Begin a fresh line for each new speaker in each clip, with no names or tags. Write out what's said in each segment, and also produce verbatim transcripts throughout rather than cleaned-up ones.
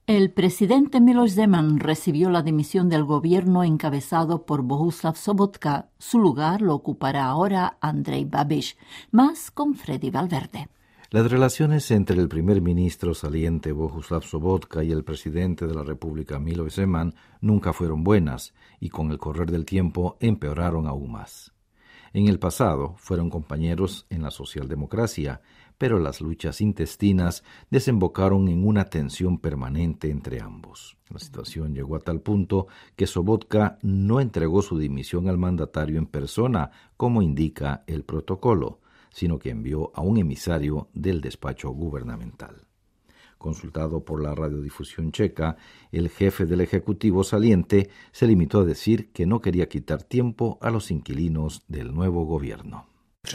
El presidente Miloš Zeman recibió la dimisión del gobierno encabezado por Bohuslav Sobotka. Su lugar lo ocupará ahora Andrej Babiš. Más con Freddy Valverde.
Las relaciones entre el primer ministro saliente Bohuslav Sobotka y el presidente de la República Miloš Zeman nunca fueron buenas y con el correr del tiempo empeoraron aún más. En el pasado fueron compañeros en la socialdemocracia, pero las luchas intestinas desembocaron en una tensión permanente entre ambos. La situación llegó a tal punto que Sobotka no entregó su dimisión al mandatario en persona, como indica el protocolo, sino que envió a un emisario del despacho gubernamental. Consultado por la radiodifusión checa, el jefe del Ejecutivo saliente se limitó a decir que no quería quitar tiempo a los inquilinos del nuevo gobierno.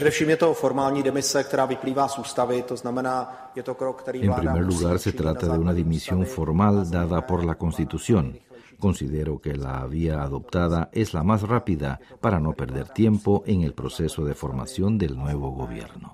En primer lugar, se trata de una dimisión formal dada por la Constitución. Considero que la vía adoptada es la más rápida para no perder tiempo en el proceso de formación del nuevo gobierno.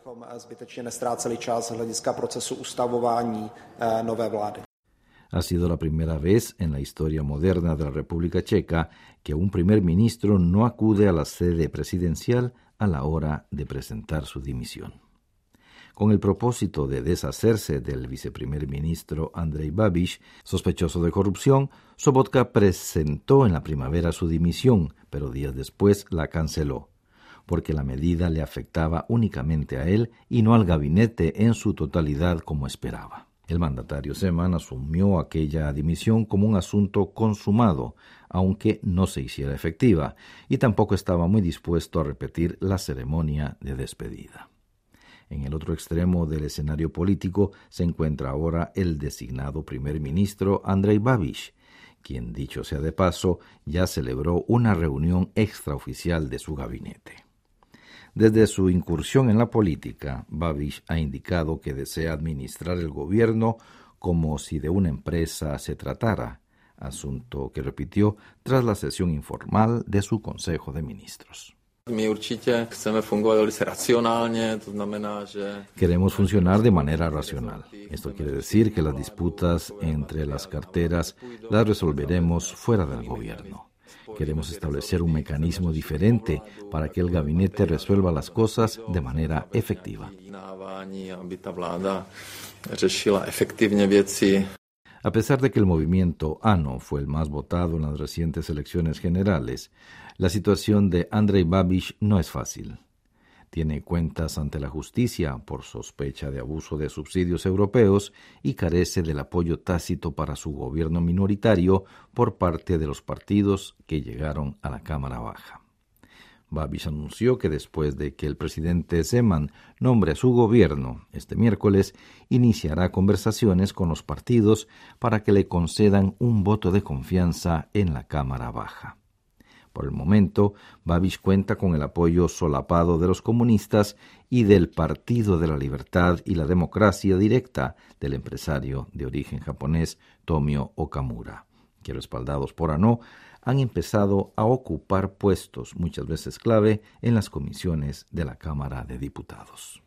Ha sido la primera vez en la historia moderna de la República Checa que un primer ministro no acude a la sede presidencial a la hora de presentar su dimisión. Con el propósito de deshacerse del viceprimer ministro Andrej Babiš, sospechoso de corrupción, Sobotka presentó en la primavera su dimisión, pero días después la canceló, porque la medida le afectaba únicamente a él y no al gabinete en su totalidad como esperaba. El mandatario Zeman asumió aquella dimisión como un asunto consumado, aunque no se hiciera efectiva, y tampoco estaba muy dispuesto a repetir la ceremonia de despedida. En el otro extremo del escenario político se encuentra ahora el designado primer ministro Andrej Babiš, quien, dicho sea de paso, ya celebró una reunión extraoficial de su gabinete. Desde su incursión en la política, Babiš ha indicado que desea administrar el gobierno como si de una empresa se tratara, asunto que repitió tras la sesión informal de su Consejo de Ministros. Queremos funcionar de manera racional. Esto quiere decir que las disputas entre las carteras las resolveremos fuera del gobierno. Queremos establecer un mecanismo diferente para que el gabinete resuelva las cosas de manera efectiva. A pesar de que el movimiento ANO fue el más votado en las recientes elecciones generales, la situación de Andrej Babiš no es fácil. Tiene cuentas ante la justicia por sospecha de abuso de subsidios europeos y carece del apoyo tácito para su gobierno minoritario por parte de los partidos que llegaron a la Cámara Baja. Babiš anunció que después de que el presidente Zeman nombre a su gobierno este miércoles, iniciará conversaciones con los partidos para que le concedan un voto de confianza en la Cámara Baja. Por el momento, Babiš cuenta con el apoyo solapado de los comunistas y del Partido de la Libertad y la Democracia Directa del empresario de origen japonés Tomio Okamura, que respaldados por ANO han empezado a ocupar puestos muchas veces clave en las comisiones de la Cámara de Diputados.